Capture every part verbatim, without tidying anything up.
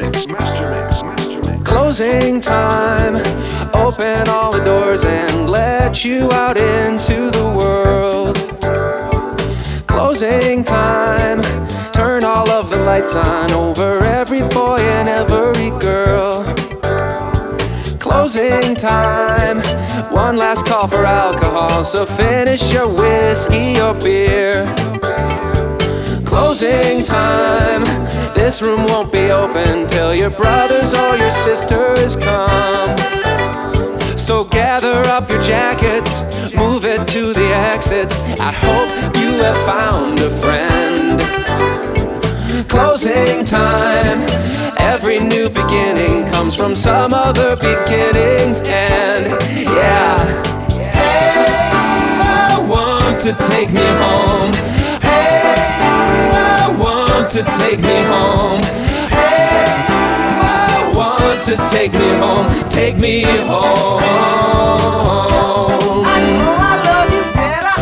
mix, master mix, master mix. Closing time, open all the doors and let you out into the world. Closing time, turn all of the lights on over every boy and every girl. Closing time, one last call for alcohol, so finish your whiskey or beer. Closing time, this room won't be open till your brothers or your sisters come. So gather up your jackets, move it to the exits. I hope you have found a friend. Closing time, every new beginning comes from some other beginning's end. Yeah. Hey, I want to take me home. Hey, I want to take me home. Hey, I want to take me home. Take me home. I know I love you better.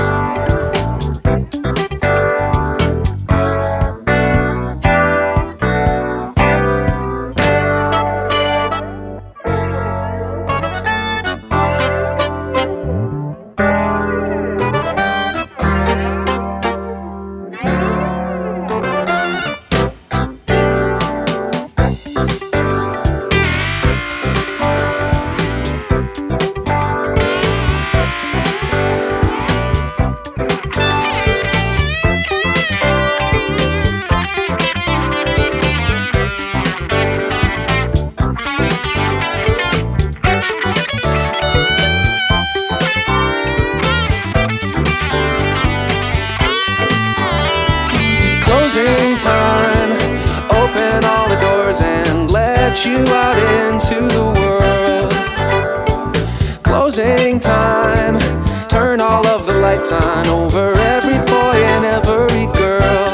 Closing time, open all the doors and let you out into the world. Closing time, turn all of the lights on over every boy and every girl.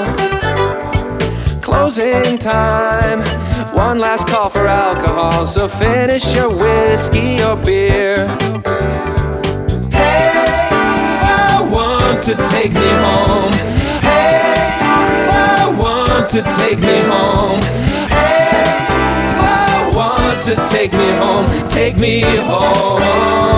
Closing time, one last call for alcohol, so finish your whiskey or beer. Hey, I want to take me home. To take me home. Hey, I want to take me home. Take me home.